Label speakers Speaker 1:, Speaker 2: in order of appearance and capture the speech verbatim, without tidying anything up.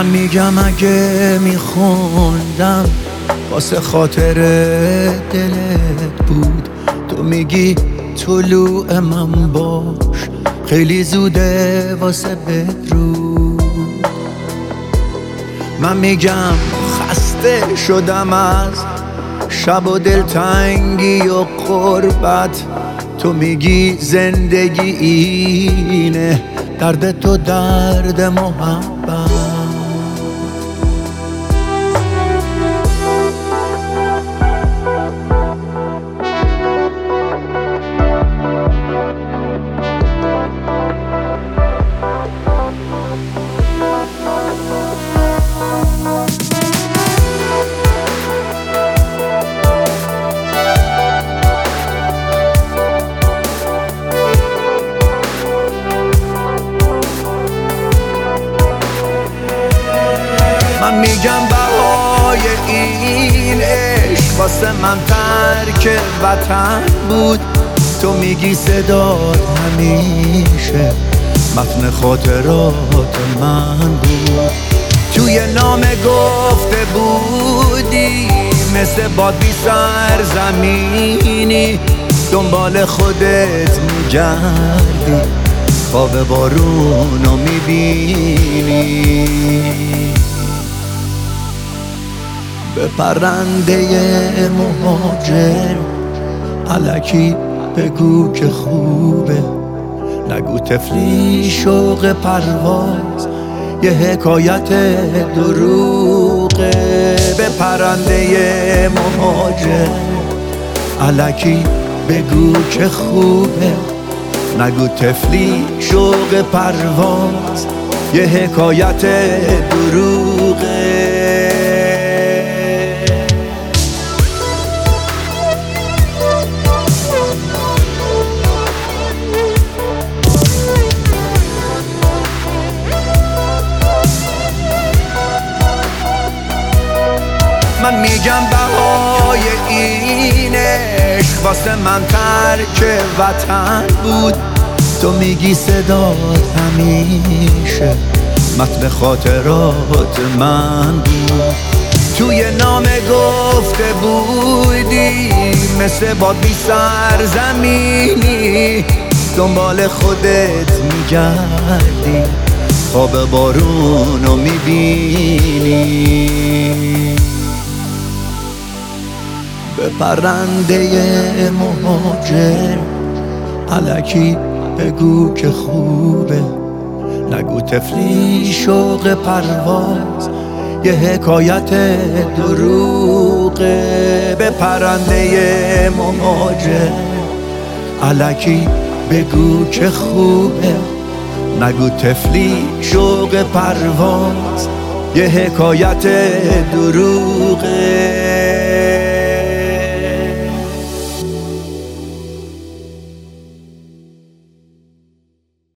Speaker 1: میگم اگه میخوندم واسه خاطر دلت بود، تو میگی طلوع من باش خیلی زوده واسه بدرود. من میگم خسته شدم از شب و دلتنگی و غربت، تو میگی زندگی اینه درد تو درد محبت. من میگم بهای این عشق واسه من ترک وطن بود، تو میگی صدات همیشه متن خاطرات من بود. توی نامه گفته بودی مثل باد بی سرزمینی دنبال خودت میگردی، خواب بارونو میبینی. به پرنده مهاجر الکی بگو که خوبه، نگو طفلی شوق پرواز یه حکایت دروغه. به پرنده مهاجر الکی بگو که خوبه، نگو طفلی شوق پرواز یه حکایت دروغه. من میگم بهای این عشق واسه من ترک وطن بود، تو میگی صدات همیشه متن خاطرات من بود. توی نامه گفته بودی مثل باد بی سرزمینی دنبال خودت میگردی، خواب بارونو میبینی. به پرنده مهاجر الکی بگو که خوبه، نگو طفلی شوق پرواز یه حکایت دروغه. به پرنده مهاجر الکی بگو که خوبه، نگو طفلی شوق پرواز یه حکایت دروغه.